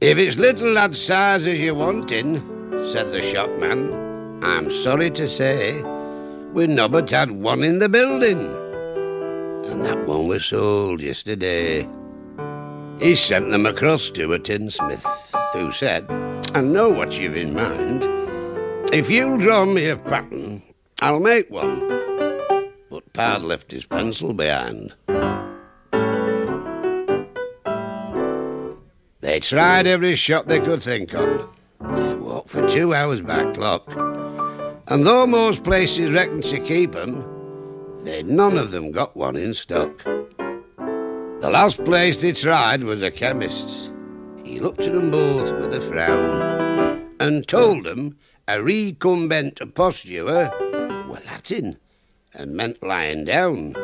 "If it's little lad size as you're wanting," said the shopman, "I'm sorry to say we nobbut had one in the building. And that one was sold yesterday." He sent them across to a tinsmith, who said, "I know what you've in mind. If you'll draw me a pattern, I'll make one." But Pard left his pencil behind. They tried every shop they could think on. They walked for 2 hours by clock. And though most places reckoned to keep 'em, they'd none of them got one in stock. The last place they tried was a chemist's. He looked at them both with a frown and told them a recumbent posture were Latin and meant lying down.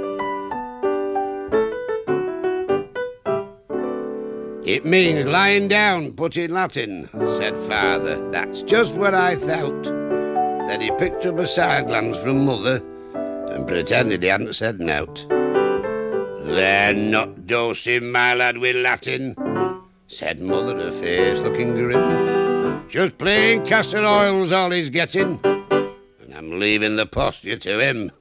"It means lying down, put in Latin," said Father. "That's just what I thought." Then he picked up a side glance from Mother and pretended he hadn't said nought. "They're not dosing my lad with Latin," said Mother, her face looking grim. "Just plain castor oil's all he's getting, and I'm leaving the posture to him."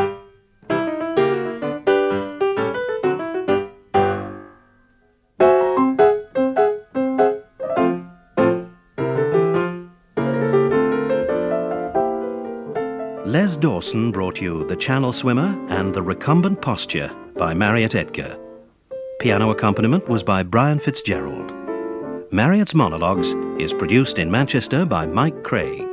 Les Dawson brought you The Channel Swimmer and The Recumbent Posture by Marriott Edgar. Piano accompaniment was by Brian Fitzgerald. Marriott's Monologues is produced in Manchester by Mike Craig.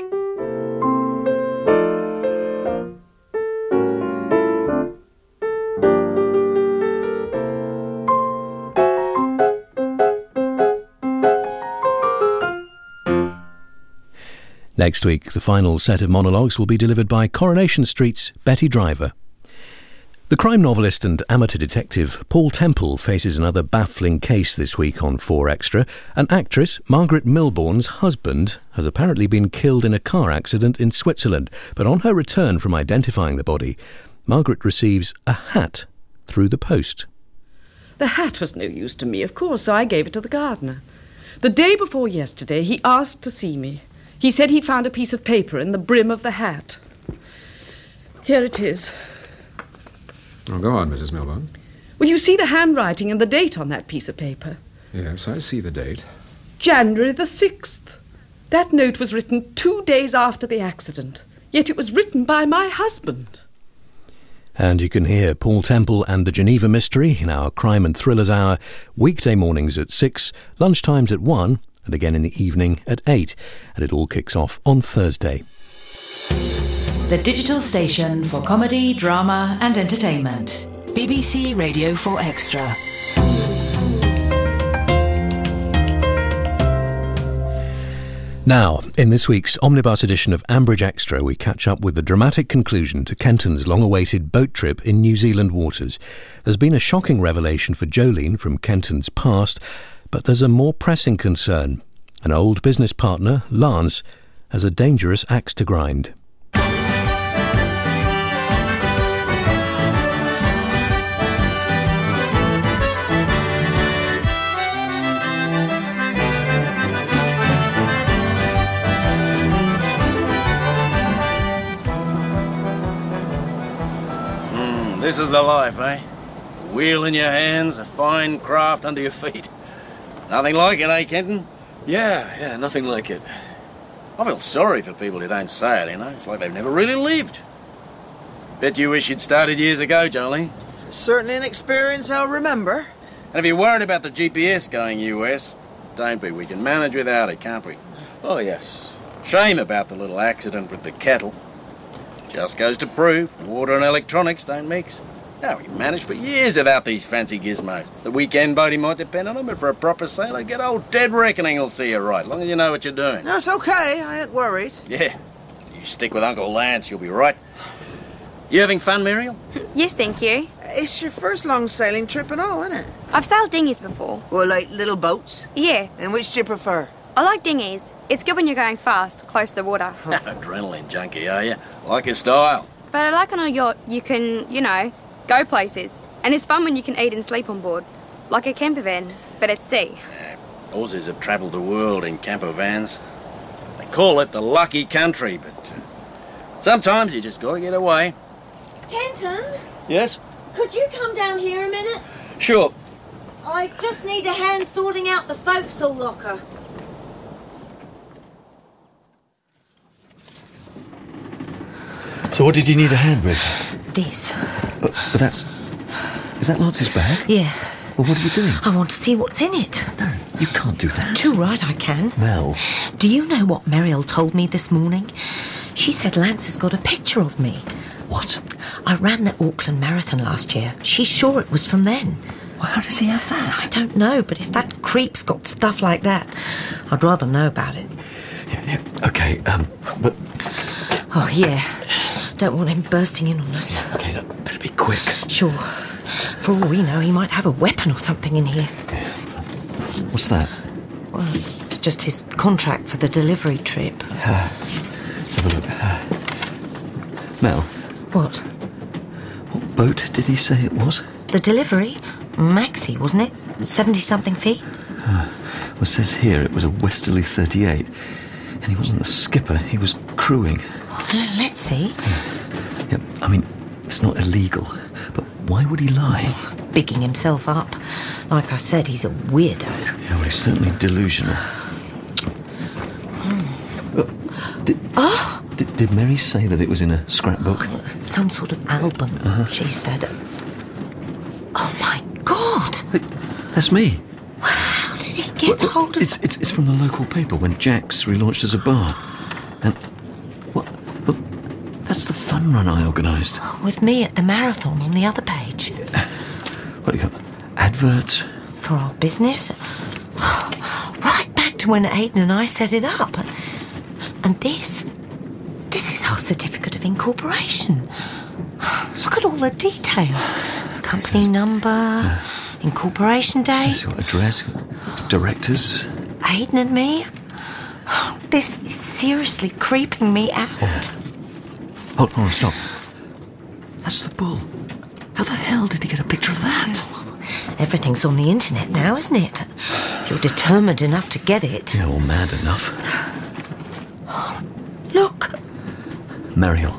Next week, the final set of monologues will be delivered by Coronation Street's Betty Driver. The crime novelist and amateur detective Paul Temple faces another baffling case this week on 4 Extra. An actress, Margaret Milbourne's husband, has apparently been killed in a car accident in Switzerland, but on her return from identifying the body, Margaret receives a hat through the post. The hat was no use to me, of course, so I gave it to the gardener. The day before yesterday, he asked to see me. He said he'd found a piece of paper in the brim of the hat. Here it is. Oh, go on, Mrs. Milbourne. Will you see the handwriting and the date on that piece of paper? Yes, I see the date. January the 6th. That note was written 2 days after the accident, yet it was written by my husband. And you can hear Paul Temple and the Geneva Mystery in our Crime and Thrillers Hour, weekday mornings at 6, lunchtimes at 1, and again in the evening at 8. And it all kicks off on Thursday. The digital station for comedy, drama and entertainment. BBC Radio 4 Extra. Now, in this week's omnibus edition of Ambridge Extra, we catch up with the dramatic conclusion to Kenton's long-awaited boat trip in New Zealand waters. There's been a shocking revelation for Jolene from Kenton's past, but there's a more pressing concern. An old business partner, Lance, has a dangerous axe to grind. This is the life, eh? A wheel in your hands, a fine craft under your feet. Nothing like it, eh, Kenton? Yeah, nothing like it. I feel sorry for people who don't sail, you know. It's like they've never really lived. Bet you wish you'd started years ago, Jolene. Certainly an experience I'll remember. And if you're worried about the GPS going US, don't be. We can manage without it, can't we? Oh, yes. Shame about the little accident with the kettle. Just goes to prove water and electronics don't mix. Now, we can manage for years without these fancy gizmos. The weekend boatie might depend on them, but for a proper sailor, get old dead reckoning will see you right, long as you know what you're doing. That's okay, I ain't worried. Yeah, you stick with Uncle Lance, you'll be right. You having fun, Muriel? Yes, thank you. It's your first long sailing trip and all, isn't it? I've sailed dinghies before. Well, like little boats? Yeah. And which do you prefer? I like dinghies. It's good when you're going fast, close to the water. Adrenaline junkie, are you? Like your style. But I like on a yacht, you can, go places. And it's fun when you can eat and sleep on board. Like a camper van, but at sea. Aussies have travelled the world in camper vans. They call it the lucky country, but sometimes you just got to get away. Kenton, Yes? could you come down here a minute? Sure. I just need a hand sorting out the forecastle locker. So what did you need a hand with? This. But that's... Is that Lance's bag? Yeah. Well, what are you doing? I want to see what's in it. No, you can't do that. Too right I can. Mel. Do you know what Muriel told me this morning? She said Lance has got a picture of me. What? I ran the Auckland Marathon last year. She's sure it was from then. Well, how does he have that? I don't know, but if that creep's got stuff like that, I'd rather know about it. Yeah, okay, but... Oh, yeah. Don't want him bursting in on us. Okay, look, better be quick. Sure. For all we know, he might have a weapon or something in here. What's that? Well, it's just his contract for the delivery trip. Let's have a look. Mel, What? what boat did he say it was? The delivery? Maxi, wasn't it? 70-something feet? Well, it says here it was a westerly 38. And he wasn't the skipper, he was crewing. Let's see. Yeah, I mean, it's not illegal, but why would he lie? Bigging himself up. Like I said, he's a weirdo. Yeah, well, he's certainly delusional. Did Mary say that it was in a scrapbook? Some sort of album, she said. Oh, my God! That's me. How did he get hold of... It's from the local paper when Jack's relaunched as a bar. And... what? Well, that's the fun run I organised. With me at the marathon on the other page. What, you got adverts? For our business? Right back to when Aidan and I set it up. And this is our certificate of incorporation. Look at all the detail. Company number, incorporation date. Your address, directors. Aidan and me. This is seriously creeping me out. Hold on, stop. That's the bull. How the hell did he get a picture of that? Everything's on the internet now, isn't it? If you're determined enough to get it. Yeah, or mad enough. Look. Muriel.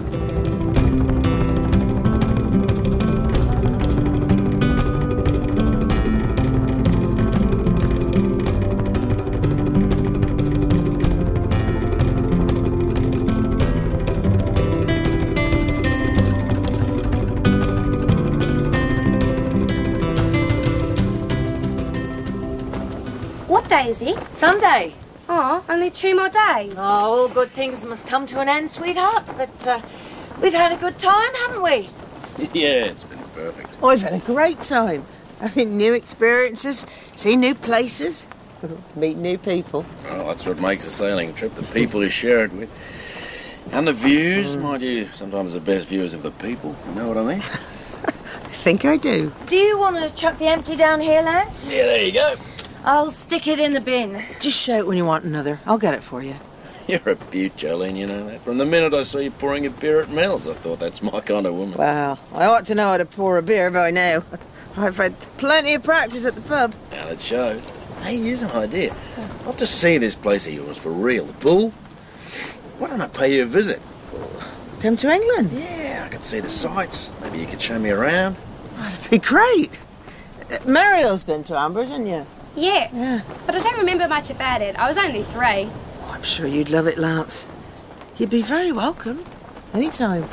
What day is it? Sunday. Oh, only 2 more days. Oh, all good things must come to an end, sweetheart. But we've had a good time, haven't we? Yeah, it's been perfect. I've had a great time. Having new experiences, see new places, meet new people. Well, that's what makes a sailing trip, the people you share it with. And the views, mind you, sometimes the best views of the people, you know what I mean? I think I do. Do you want to chuck the empty down here, Lance? Yeah, there you go. I'll stick it in the bin. Just shout when you want another. I'll get it for you. You're a beaut, Jolene, you know that. From the minute I saw you pouring a beer at Mel's, I thought that's my kind of woman. Well, I ought to know how to pour a beer by now. I've had plenty of practice at the pub. And it showed. Hey, here's an idea. I'd love to see this place of yours for real. The Bull. Why don't I pay you a visit? Come to England? Yeah, I could see the sights. Maybe you could show me around. That'd be great. Muriel's been to Ambridge, hasn't you? Yeah, but I don't remember much about it. I was only 3. Oh, I'm sure you'd love it, Lance. You'd be very welcome. Anytime.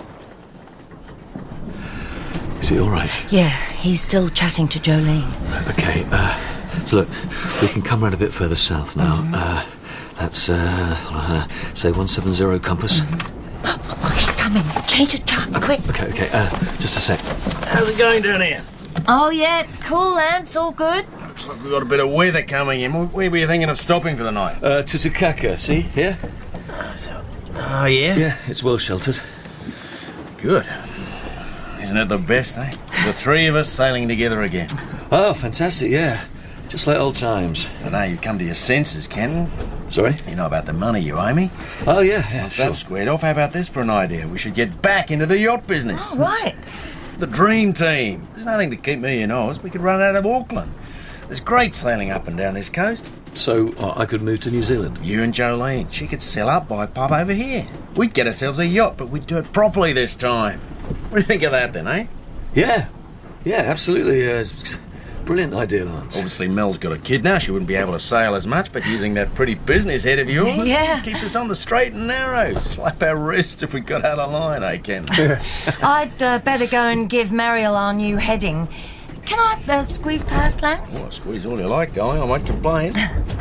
Is he all right? Yeah, he's still chatting to Jolene. Okay, so look, we can come round a bit further south now. That's, say 170 compass. Oh, he's coming. Change of track, quick. Okay, just a sec. How's it going down here? Oh, yeah, it's cool, Lance. All good. Looks like we've got a bit of weather coming in. Where were you thinking of stopping for the night? To Takaka, see? Here? Oh, yeah? Yeah, it's well sheltered. Good. Isn't it the best, eh? The 3 of us sailing together again. Oh, fantastic, yeah. Just like old times. So now you've come to your senses, Ken. Sorry? You know about the money you owe me? Oh, yeah, Once sure. that's squared off, how about this for an idea? We should get back into the yacht business. Oh, right. The dream team. There's nothing to keep me in Oz. We could run out of Auckland. There's great sailing up and down this coast. So I could move to New Zealand? You and Jolene. She could sail up, buy a pub over here. We'd get ourselves a yacht, but we'd do it properly this time. What do you think of that then, eh? Yeah, absolutely. Brilliant idea, Lance. Obviously, Mel's got a kid now. She wouldn't be able to sail as much, but using that pretty business head of yours, Yeah. keep us on the straight and narrow. Slap our wrists if we got out of line, eh, Ken? I'd better go and give Mariel our new heading. Can I squeeze past, Lance? Well, squeeze all you like, darling. I won't complain.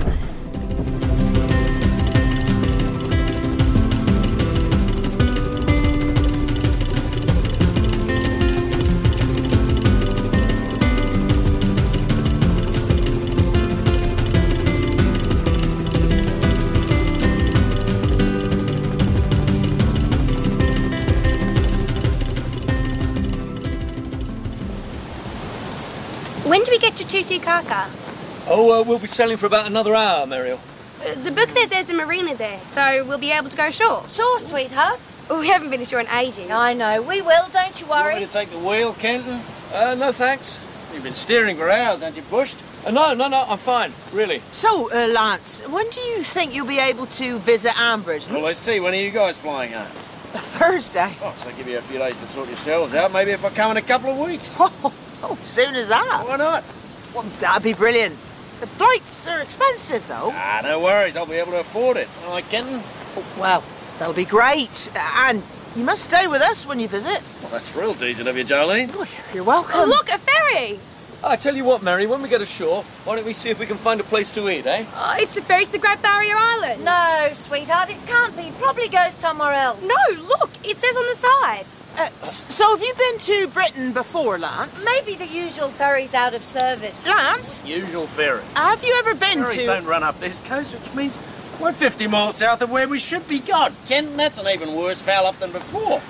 When do we get to Tutukaka? Oh, we'll be sailing for about another hour, Mariel. The book says there's a marina there, so we'll be able to go ashore. Sure, sweetheart. We haven't been ashore in ages. I know, we will, don't you You want worry. me to take the wheel, Kenton? No, thanks. You've been steering for hours, haven't you, Bushed? No, I'm fine, really. So, Lance, when do you think you'll be able to visit Ambridge? Well, let's see. When are you guys flying home? Thursday. Oh, so I'll give you a few days to sort yourselves out. Maybe if I come in a couple of weeks. Oh, soon as that? Why not? Well, that'd be brilliant. The flights are expensive, though. Ah, no worries. I'll be able to afford it. All right, Kenton? Oh, well, that'll be great. And you must stay with us when you visit. Well, that's real decent of you, Jolene. Oh, you're welcome. Oh, look, a ferry! I tell you what, Mary, when we get ashore, why don't we see if we can find a place to eat, eh? Oh, it's the ferry to the Great Barrier Island. No, sweetheart, it can't be. Probably go somewhere else. No, look, it says on the side. So have you been to Britain before, Lance? Maybe the usual ferry's out of service. Lance, Usual ferry. have you ever been Ferries to... don't run up this coast, which means we're 50 miles south of where we should be. God, Kenton, that's an even worse foul up than before.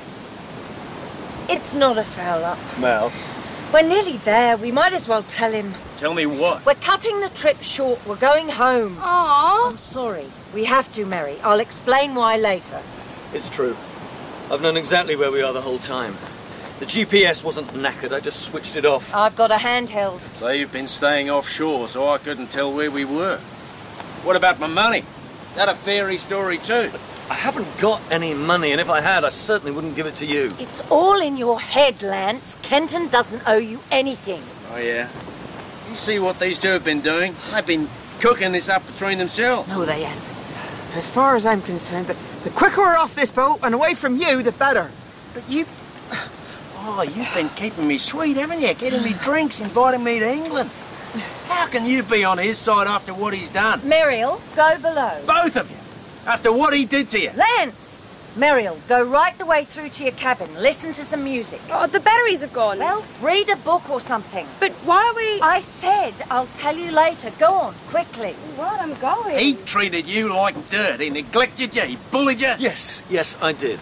It's not a foul up. Mel. We're nearly there. We might as well tell him. Tell me what? We're cutting the trip short. We're going home. Aww. I'm sorry. We have to, Mary. I'll explain why later. It's true. I've known exactly where we are the whole time. The GPS wasn't knackered, I just switched it off. I've got a handheld. So you've been staying offshore, so I couldn't tell where we were. What about my money? That a fairy story too? I haven't got any money, and if I had, I certainly wouldn't give it to you. It's all in your head, Lance. Kenton doesn't owe you anything. Oh, yeah? You see what these two have been doing? They've been cooking this up between themselves. No, they ain't. As far as I'm concerned, the quicker we're off this boat and away from you, the better. But you... Oh, you've been keeping me sweet, haven't you? Getting me drinks, inviting me to England. How can you be on his side after what he's done? Mariel, go below. Both of you. After what he did to you. Lance! Mariel, go right the way through to your cabin. Listen to some music. Oh, the batteries have gone. Well, read a book or something. But why are we... I said I'll tell you later. Go on, quickly. Right, I'm going. He treated you like dirt. He neglected you. He bullied you. Yes, I did.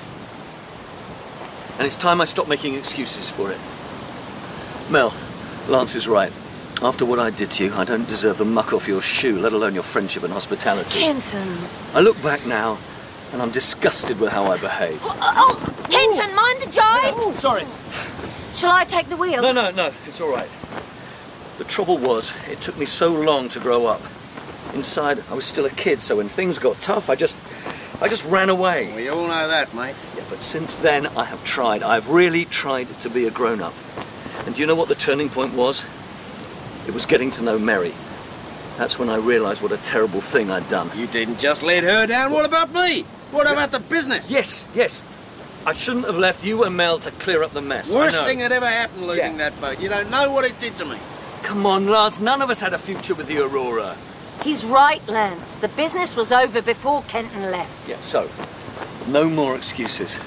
And it's time I stopped making excuses for it. Mel, Lance is right. After what I did to you, I don't deserve the muck off your shoe, let alone your friendship and hospitality. Kenton. I look back now, and I'm disgusted with how I behaved. Oh, Kenton, mind the jibe. Oh, sorry. Shall I take the wheel? No, it's all right. The trouble was, it took me so long to grow up. Inside, I was still a kid, so when things got tough, I just ran away. We all know that, mate. Yeah, but since then, I have tried. I've really tried to be a grown-up. And do you know what the turning point was? It was getting to know Mary. That's when I realised what a terrible thing I'd done. You didn't just let her down. What about me? What about the business? Yes. I shouldn't have left you and Mel to clear up the mess. Worst thing that ever happened losing that boat. You don't know what it did to me. Come on, Lars. None of us had a future with the Aurora. He's right, Lance. The business was over before Kenton left. Yeah, so, no more excuses.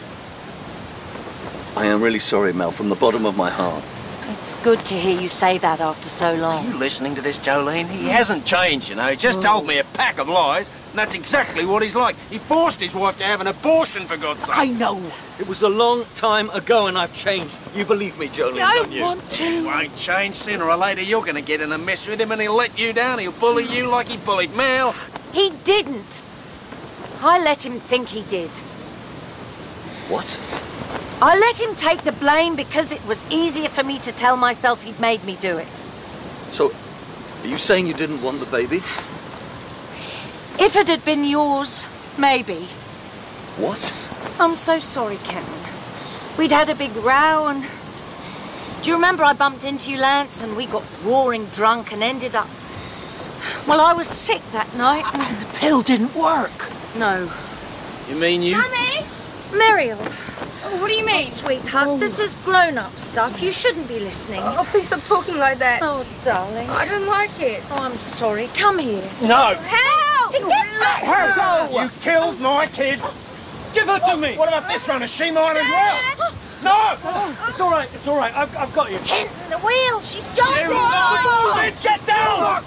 I am really sorry, Mel, from the bottom of my heart. It's good to hear you say that after so Are long. you listening to this, Jolene? He hasn't changed, you know. He just told me a pack of lies, and that's exactly what he's like. He forced his wife to have an abortion, for God's sake. I know. It was a long time ago and I've changed. You believe me, Jolene, don't you? I want to. He won't change. Sooner or later, you're going to get in a mess with him and he'll let you down. He'll bully you like he bullied Mel. He didn't. I let him think he did. What? I let him take the blame because it was easier for me to tell myself he'd made me do it. So, Are you saying you didn't want the baby? If it had been yours, maybe. What? I'm so sorry, Kenton. We'd had a big row and... Do you remember I bumped into you, Lance, and we got roaring drunk and ended up... Well, I was sick that night and the pill didn't work. No. You mean you... Mummy! Muriel. Oh, what do you mean? Oh, sweetheart, this is grown-up stuff. You shouldn't be listening. Oh, please stop talking like that. Oh, darling. I don't like it. Oh, I'm sorry. Come here. No! Help! Let her go! You killed my kid! Give her to me! What about this one? Is she mine as well? No! It's all right, it's all right. I've got you. Kenton, the wheel! She's jumping! Bitch, get down!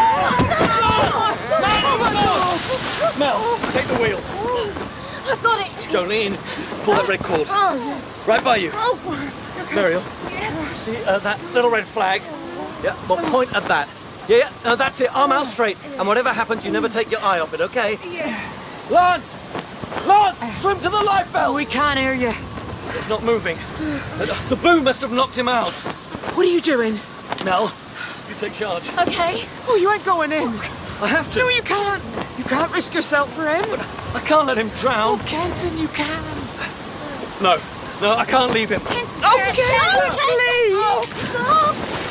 Mel, take the wheel. I've got it. Jolene, pull that red cord. Right by you. Muriel, see that little red flag? Yeah, well, point at that. Yeah, that's it. Arm out straight. And whatever happens, you never take your eye off it, okay? Yeah. Lance! Lance, swim to the lifebelt! We can't hear you. It's not moving. The boom must have knocked him out. What are you doing? Mel, you take charge. Okay. Oh, you ain't going in. I have to. No, you can't. You can't risk yourself for him. But I can't let him drown. Oh, Kenton, you can. No, I can't leave him. Oh, Kenton, please! Stop!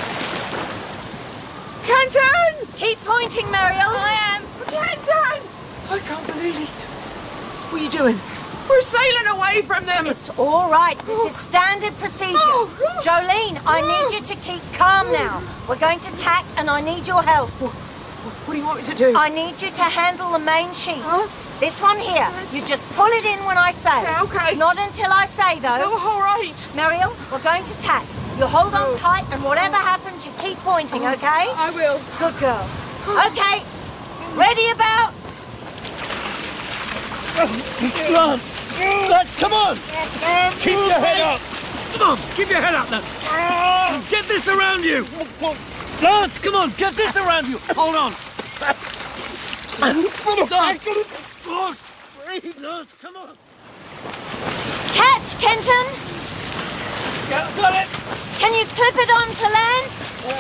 Kenton! Keep pointing, Muriel. I am. Kenton! I can't believe it. What are you doing? We're sailing away from them. It's all right. This is standard procedure. Jolene, I need you to keep calm now. We're going to tack and I need your help. What do you want me to do? I need you to handle the main sheet. This one here. You just pull it in when I say. Yeah, okay. Not until I say, though. Oh, all right. Muriel, we're going to tack. You hold on tight and whatever happens, you keep pointing, okay? I will. Good girl. Okay. Ready about... Lance, come on! Keep your head up! Come on, keep your head up now! Get this around you! Lance, come on, get this around you! Hold on! Breathe, Lance, come on! Catch, Kenton! Got it! Can you clip it onto Lance?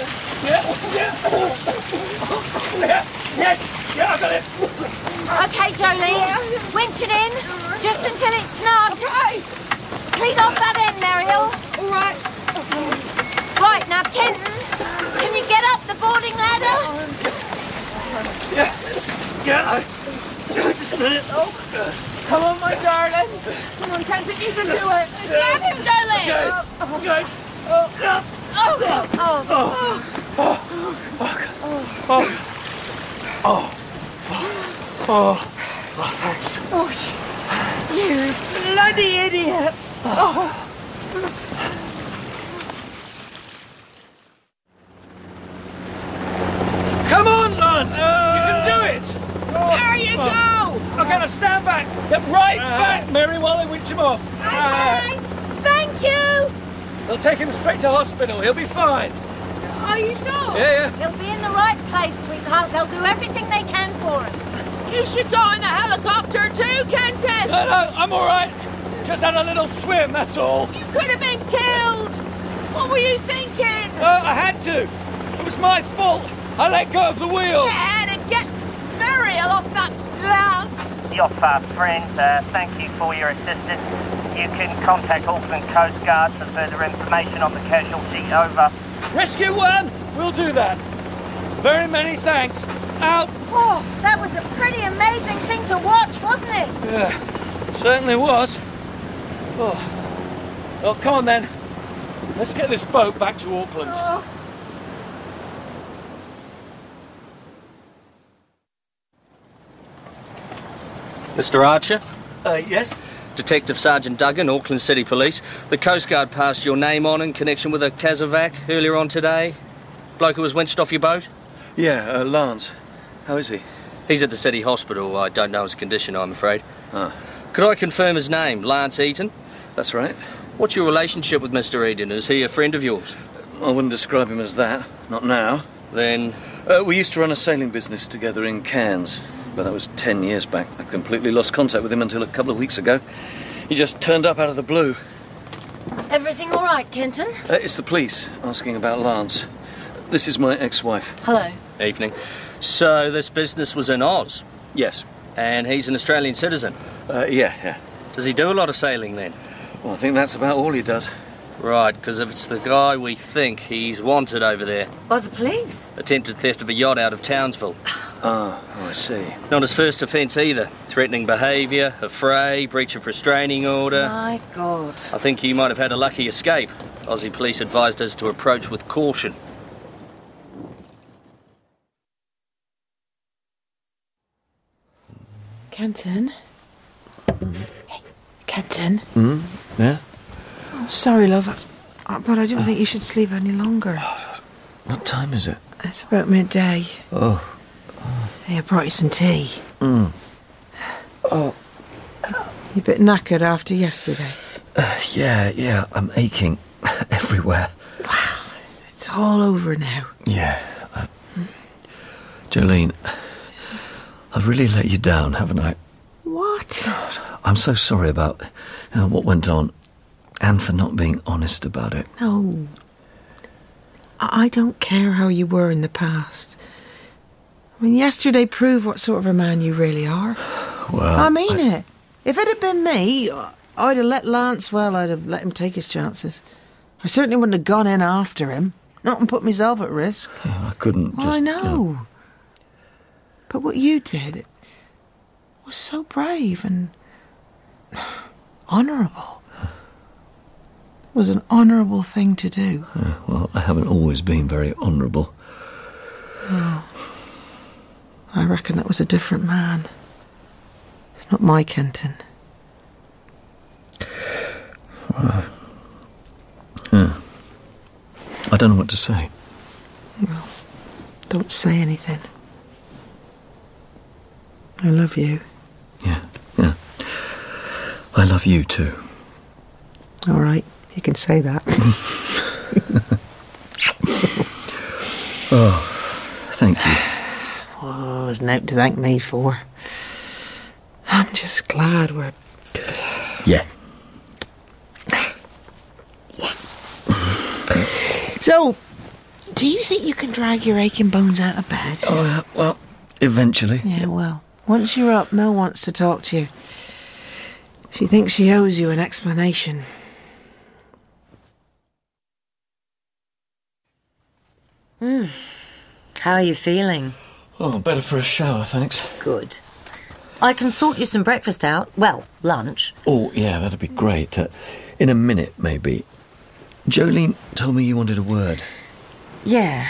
Yeah, I got it! Okay, Jolene. Winch it in, just until it's snug. Okay. Lead off that end, Muriel. All right. Right, now, Kenton, can you get up the boarding ladder? Yeah. Just a minute. Come on, my darling. Come on, Kenton, you can do it. Grab him, Jolene. Okay. Thanks. Oh, you bloody idiot. Come on, Lance! You can do it! There you go! Okay, now stand back. Get right back, Mary, while they winch him off. Okay. Thank you. They'll take him straight to hospital. He'll be fine. Are you sure? Yeah. He'll be in the right place, sweetheart. They'll do everything they can for him. You should go in the helicopter too, Kenton. No, I'm all right. Just had a little swim, that's all. You could have been killed. What were you thinking? I had to. It was my fault. I let go of the wheel. Yeah, to get Muriel off that Lance. Yoffa, friend, thank you for your assistance. You can contact Auckland Coast Guard for further information on the casualty. Over. Rescue 1, we'll do that. Very many thanks. Out. Oh, that was a pretty amazing thing to watch, wasn't it? Yeah, certainly was. Oh. Well, come on then. Let's get this boat back to Auckland. Mr. Archer? Yes? Detective Sergeant Duggan, Auckland City Police. The Coast Guard passed your name on in connection with a Kazovac earlier on today. Bloke who was winched off your boat? Yeah, Lance. How is he? He's at the city hospital. I don't know his condition, I'm afraid. Ah. Could I confirm his name? Lance Eaton? That's right. What's your relationship with Mr. Eaton? Is he a friend of yours? I wouldn't describe him as that. Not now. Then? We used to run a sailing business together in Cairns, but that was 10 years back. I completely lost contact with him until a couple of weeks ago. He just turned up out of the blue. Everything all right, Kenton? It's the police asking about Lance. This is my ex-wife. Hello. Evening. So this business was in Oz? Yes. And he's an Australian citizen? Yeah. Does he do a lot of sailing then? Well, I think that's about all he does. Right, because if it's the guy we think, he's wanted over there. By the police? Attempted theft of a yacht out of Townsville. Oh, I see. Not his first offence either. Threatening behaviour, affray, breach of restraining order. My God. I think he might have had a lucky escape. Aussie police advised us to approach with caution. Kenton? Hey, Kenton? Yeah? Oh, sorry, love, but I don't think you should sleep any longer. What time is it? It's about midday. Oh. Hey, I brought you some tea. Oh. You're a bit knackered after yesterday. Yeah, I'm aching everywhere. Well, it's all over now. Yeah. Jolene, I've really let you down, haven't I? What? I'm so sorry about what went on, and for not being honest about it. No. I don't care how you were in the past. I mean, yesterday proved what sort of a man you really are. Well, I mean it. If it had been me, I'd have let Lance, I'd have let him take his chances. I certainly wouldn't have gone in after him. Not and put myself at risk. I couldn't just... I know. But what you did was so brave and honourable. It was an honourable thing to do. Well, I haven't always been very honourable. Oh, I reckon that was a different man. It's not my Kenton. I don't know what to say. Well, don't say anything. I love you. Yeah. I love you too. All right, you can say that. Oh, thank you. Oh, there's nothing to thank me for. I'm just glad we're... Yeah. So, do you think you can drag your aching bones out of bed? Oh, well, eventually. Yeah, well, once you're up, Mel wants to talk to you. She thinks she owes you an explanation. How are you feeling? Oh, better for a shower, thanks. Good. I can sort you some breakfast out. Well, lunch. Oh, yeah, that'd be great. In a minute, maybe. Jolene told me you wanted a word. Yeah.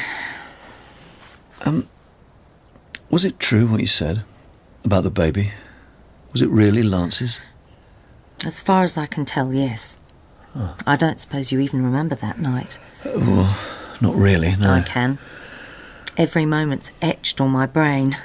Was it true what you said about the baby? Was it really Lance's? As far as I can tell, yes. Oh. I don't suppose you even remember that night. Well, not really, no. I can. Every moment's etched on my brain.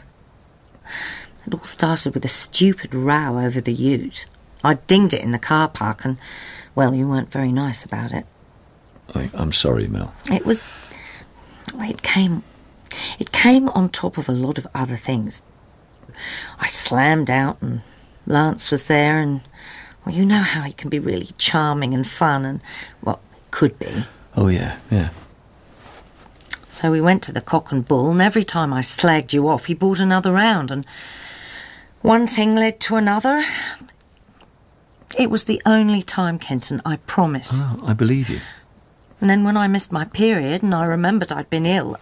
It all started with a stupid row over the ute. I dinged it in the car park and, well, you weren't very nice about it. I'm sorry, Mel. It was... It came on top of a lot of other things. I slammed out and Lance was there and, well, you know how he can be really charming and fun and, well, could be. Oh, yeah. So we went to the Cock and Bull, and every time I slagged you off, he bought another round, and one thing led to another. It was the only time, Kenton, I promise. Oh, I believe you. And then when I missed my period and I remembered I'd been ill,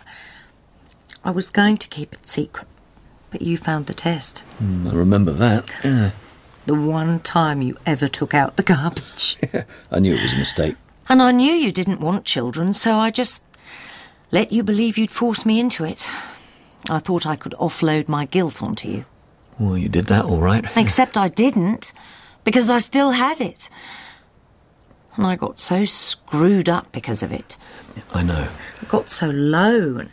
I was going to keep it secret, but you found the test. I remember that, yeah. The one time you ever took out the garbage. Yeah, I knew it was a mistake. And I knew you didn't want children, so I just let you believe you'd force me into it. I thought I could offload my guilt onto you. Well, you did that all right. Except I didn't, because I still had it. And I got so screwed up because of it. I know. I got so low. And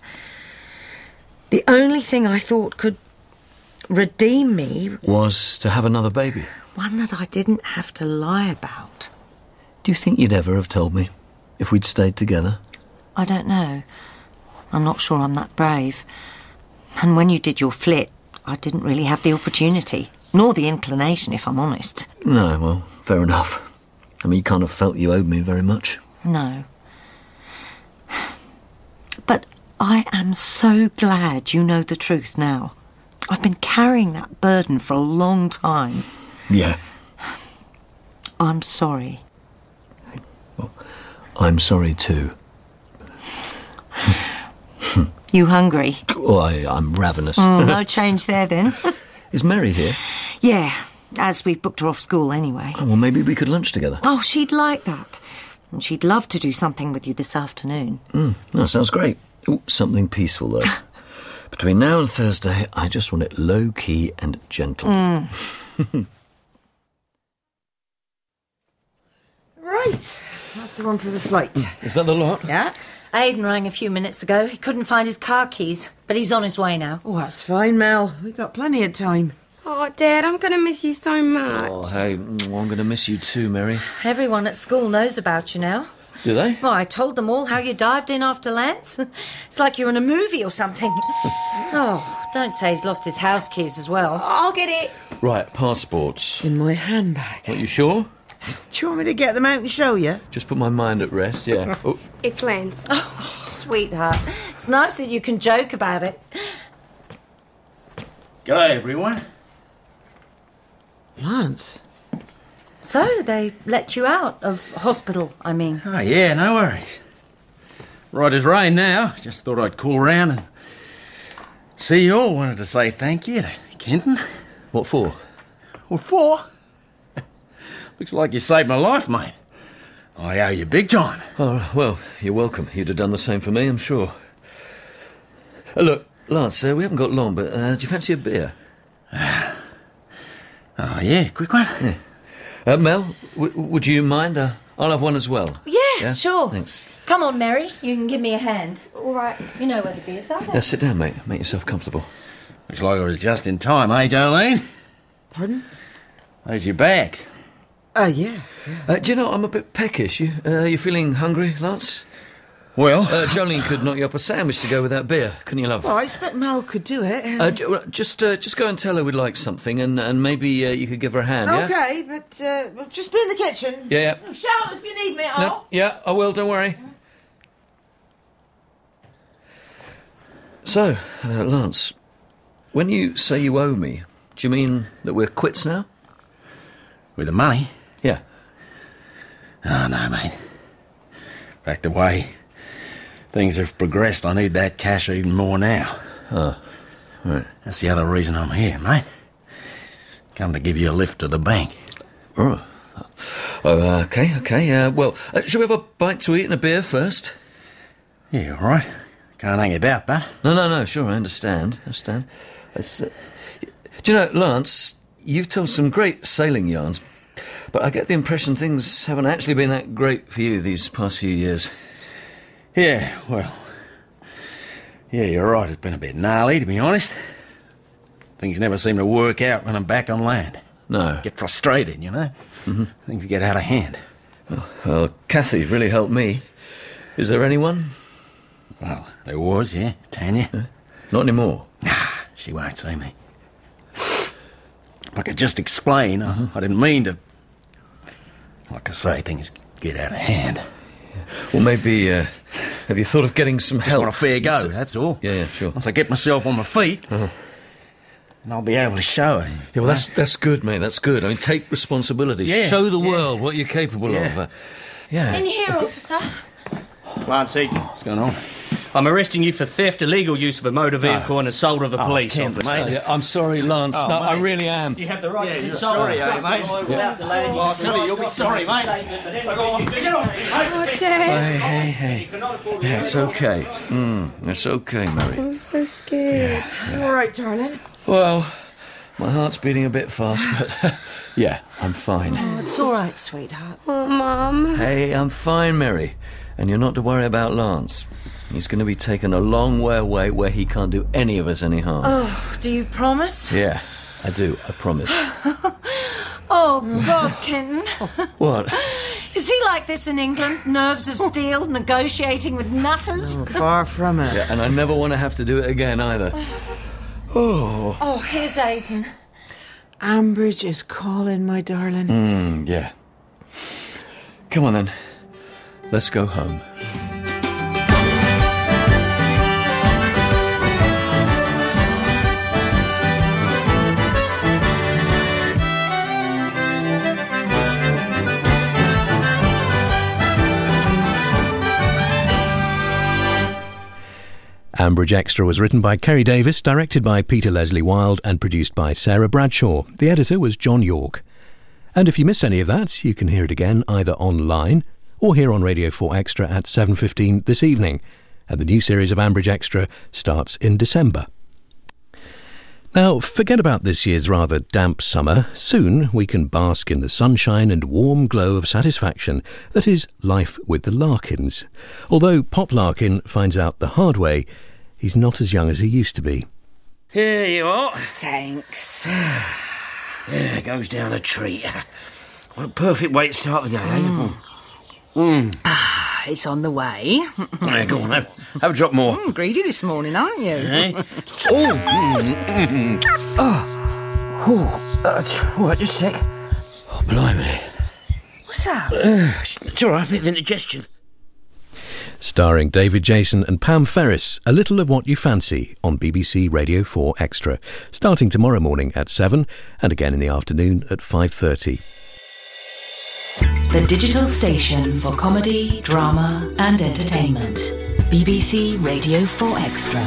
the only thing I thought could redeem me was to have another baby. One that I didn't have to lie about. Do you think you'd ever have told me if we'd stayed together? I don't know. I'm not sure I'm that brave. And when you did your flit, I didn't really have the opportunity, nor the inclination, if I'm honest. No, well, fair enough. I mean, you kind of felt you owed me very much. No. But I am so glad you know the truth now. I've been carrying that burden for a long time. Yeah. I'm sorry. Well, I'm sorry too. You hungry? Oh, I'm ravenous. No change there then. Is Mary here? Yeah, as we've booked her off school anyway. Oh, well, maybe we could lunch together. Oh, she'd like that. And she'd love to do something with you this afternoon. That sounds great. Ooh, something peaceful, though. Between now and Thursday, I just want it low-key and gentle. Right. That's the one for the flight. Is that the lot? Yeah. Aidan rang a few minutes ago. He couldn't find his car keys, but he's on his way now. Oh, that's fine, Mel. We've got plenty of time. Oh, Dad, I'm going to miss you so much. Oh, hey, I'm going to miss you too, Mary. Everyone at school knows about you now. Do they? Well, I told them all how you dived in after Lance. It's like you're in a movie or something. Oh, don't say he's lost his house keys as well. I'll get it. Right, passports. In my handbag. Are you sure? Do you want me to get them out and show you? Just put my mind at rest, yeah. Oh. It's Lance. Oh, sweetheart. It's nice that you can joke about it. G'day, everyone. Lance? So, they let you out of hospital, I mean. Oh, yeah, no worries. Right as rain now. Just thought I'd call round and see you all. Wanted to say thank you to Kenton. What for? What for? Looks like you saved my life, mate. I owe you big time. Oh, well, you're welcome. You'd have done the same for me, I'm sure. Look, Lance, we haven't got long, but do you fancy a beer? Oh, yeah, quick one? Yeah. Mel, would you mind? I'll have one as well. Yeah, sure. Thanks. Come on, Mary. You can give me a hand. All right. You know where the beers are. Yeah, sit down, mate. Make yourself comfortable. Looks like I was just in time, eh, Jolene? Pardon? Those your bags. Yeah. Do you know, I'm a bit peckish. You feeling hungry, Lance? Well... Jolene could knock you up a sandwich to go with that beer, couldn't you, love? Well, I expect Mel could do it. Just go and tell her we'd like something, and maybe you could give her a hand, yeah? Okay, but we'll just be in the kitchen. Yeah. Shout if you need me at No, all. yeah, I will, don't worry. So, Lance, when you say you owe me, do you mean that we're quits now? With the money? Yeah. Oh, no, mate. In fact, the way things have progressed, I need that cash even more now. Oh, right. That's the other reason I'm here, mate. Come to give you a lift to the bank. Oh, okay. Well, shall we have a bite to eat and a beer first? Yeah, all right. Can't hang about, but... No, sure, I understand. Do you know, Lance, you've told some great sailing yarns, but I get the impression things haven't actually been that great for you these past few years. Yeah, well... Yeah, you're right, it's been a bit gnarly, to be honest. Things never seem to work out when I'm back on land. No. Get frustrated, you know? Mm-hmm. Things get out of hand. Well, Kathy really helped me. Is there anyone? Well, there was, yeah. Tanya. Not anymore? Nah, she won't see me. If I could just explain, I didn't mean to... Like I say, things get out of hand. Well, maybe, have you thought of getting some help? Just want a fair go, that's all. Yeah, sure. Once I get myself on my feet, and I'll be able to show her. Yeah, well, that's good, mate, that's good. I mean, take responsibility. Yeah, show the world what you're capable of. Yeah. In here, officer. Lance Eaton. What's going on? I'm arresting you for theft, illegal use of a motor vehicle and assault of a police officer. Mate. I'm sorry, Lance. No, I really am. You have the right to you're consult sorry, instruct mate. the lawyer without delay. Well, I'll tell you, you'll be sorry, mate. Get off. Dad. Hey. Yeah, it's okay. It's okay, Mary. I'm so scared. You all right, darling? Well, my heart's beating a bit fast, but yeah, I'm fine. Oh, it's all right, sweetheart. Oh, Mum. Hey, I'm fine, Mary. And you're not to worry about Lance. He's going to be taken a long way away where he can't do any of us any harm. Oh, do you promise? Yeah, I do. I promise. Oh, God, Kenton. What? Is he like this in England? Nerves of steel, negotiating with nutters? Oh, far from it. Yeah, and I never want to have to do it again either. Oh, here's Aidan. Ambridge is calling, my darling. Yeah. Come on, then. Let's go home. Ambridge Extra was written by Kerry Davis, directed by Peter Leslie Wilde and produced by Sarah Bradshaw. The editor was John York. And if you missed any of that, you can hear it again either online or here on Radio 4 Extra at 7:15 this evening. And the new series of Ambridge Extra starts in December. Now, forget about this year's rather damp summer. Soon we can bask in the sunshine and warm glow of satisfaction that is life with the Larkins. Although Pop Larkin finds out the hard way, he's not as young as he used to be. Here you are. Thanks. Yeah, goes down a treat. What a perfect way to start the day, It's on the way. Yeah, go on, have a drop more. Greedy this morning, aren't you? Eh? What, just a sec. Oh, blimey. What's up? It's all right, a bit of indigestion. Starring David Jason and Pam Ferris, A Little of What You Fancy on BBC Radio 4 Extra, starting tomorrow morning at 7 and again in the afternoon at 5:30. The digital station for comedy, drama and entertainment. BBC Radio 4 Extra.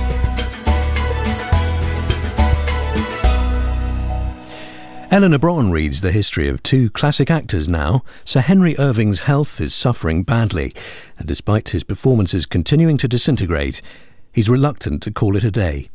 Eleanor Bron reads the history of two classic actors now. Sir Henry Irving's health is suffering badly, and despite his performances continuing to disintegrate, he's reluctant to call it a day.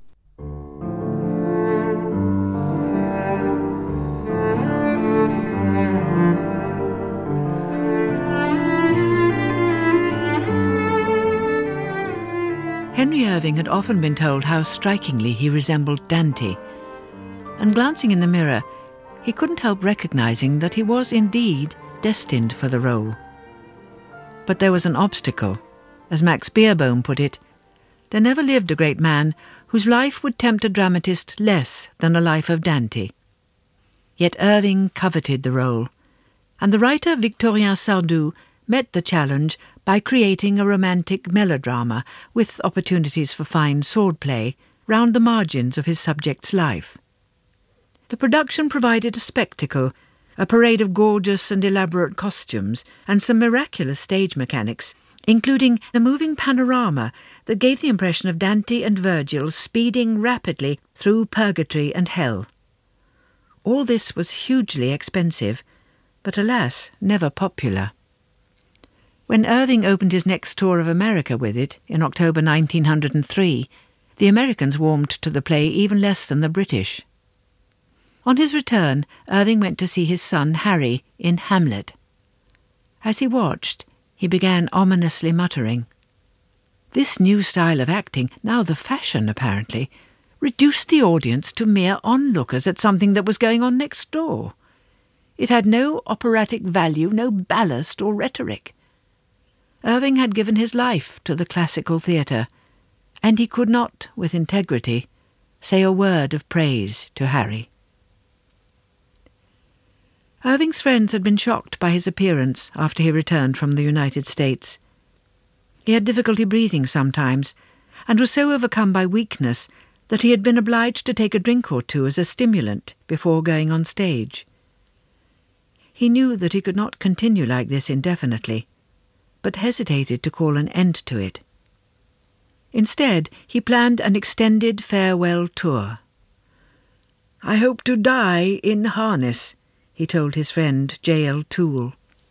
Henry Irving had often been told how strikingly he resembled Dante, and glancing in the mirror, he couldn't help recognising that he was indeed destined for the role. But there was an obstacle. As Max Beerbohm put it, there never lived a great man whose life would tempt a dramatist less than a life of Dante. Yet Irving coveted the role, and the writer Victorien Sardou met the challenge by creating a romantic melodrama with opportunities for fine swordplay round the margins of his subject's life. The production provided a spectacle, a parade of gorgeous and elaborate costumes, and some miraculous stage mechanics, including a moving panorama that gave the impression of Dante and Virgil speeding rapidly through purgatory and hell. All this was hugely expensive, but alas, never popular. When Irving opened his next tour of America with it, in October 1903, the Americans warmed to the play even less than the British. On his return, Irving went to see his son Harry in Hamlet. As he watched, he began ominously muttering. This new style of acting, now the fashion apparently, reduced the audience to mere onlookers at something that was going on next door. It had no operatic value, no ballast or rhetoric. Irving had given his life to the classical theatre, and he could not, with integrity, say a word of praise to Harry. Irving's friends had been shocked by his appearance after he returned from the United States. He had difficulty breathing sometimes, and was so overcome by weakness that he had been obliged to take a drink or two as a stimulant before going on stage. He knew that he could not continue like this indefinitely, but hesitated to call an end to it. Instead, he planned an extended farewell tour. "I hope to die in harness," he told his friend J.L. Toole.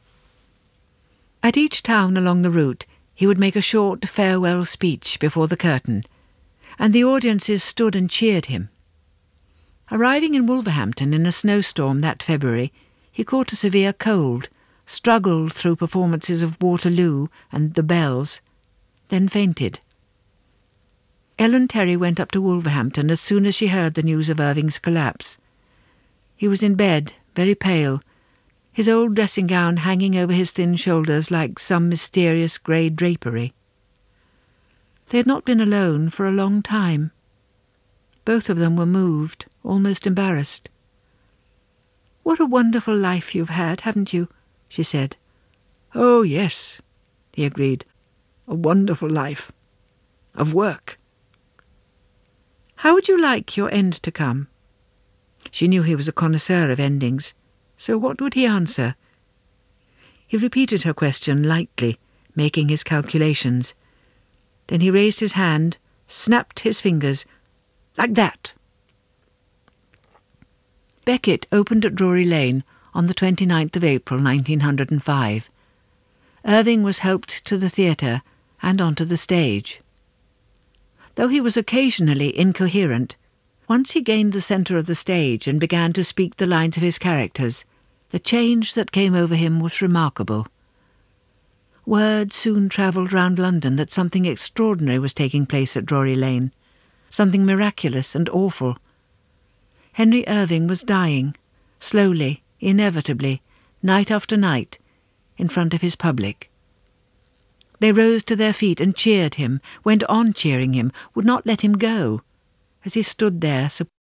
At each town along the route, he would make a short farewell speech before the curtain, and the audiences stood and cheered him. Arriving in Wolverhampton in a snowstorm that February, he caught a severe cold, struggled through performances of Waterloo and The Bells, then fainted. Ellen Terry went up to Wolverhampton as soon as she heard the news of Irving's collapse. He was in bed, very pale, his old dressing gown hanging over his thin shoulders like some mysterious grey drapery. They had not been alone for a long time. Both of them were moved, almost embarrassed. "What a wonderful life you've had, haven't you?" she said. "Oh, yes," he agreed. "A wonderful life. Of work." "How would you like your end to come?" She knew he was a connoisseur of endings, so what would he answer? He repeated her question lightly, making his calculations. Then he raised his hand, snapped his fingers, like that. Beckett opened at Drury Lane on the 29th of April 1905. Irving was helped to the theatre and onto the stage. Though he was occasionally incoherent, once he gained the centre of the stage and began to speak the lines of his characters, the change that came over him was remarkable. Word soon travelled round London that something extraordinary was taking place at Drury Lane, something miraculous and awful. Henry Irving was dying, slowly, inevitably, night after night, in front of his public. They rose to their feet and cheered him, went on cheering him, would not let him go, as he stood there,